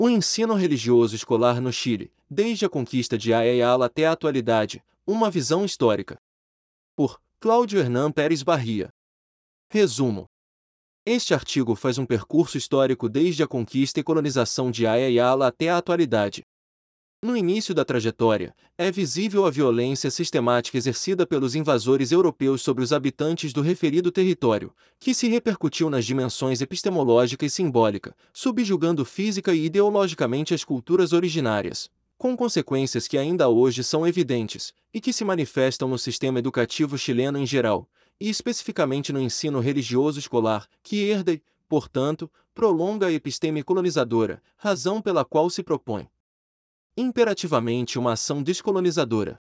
O ensino religioso escolar no Chile, desde a conquista de Ayala até a atualidade, uma visão histórica. Por Cláudio Hernan Pérez Barria. Resumo. Este artigo faz um percurso histórico desde a conquista e colonização de Ayala até a atualidade. No início da trajetória, é visível a violência sistemática exercida pelos invasores europeus sobre os habitantes do referido território, que se repercutiu nas dimensões epistemológica e simbólica, subjugando física e ideologicamente as culturas originárias, com consequências que ainda hoje são evidentes, e que se manifestam no sistema educativo chileno em geral, e especificamente no ensino religioso escolar, que herda e, portanto, prolonga a episteme colonizadora, razão pela qual se propõe imperativamente uma ação descolonizadora.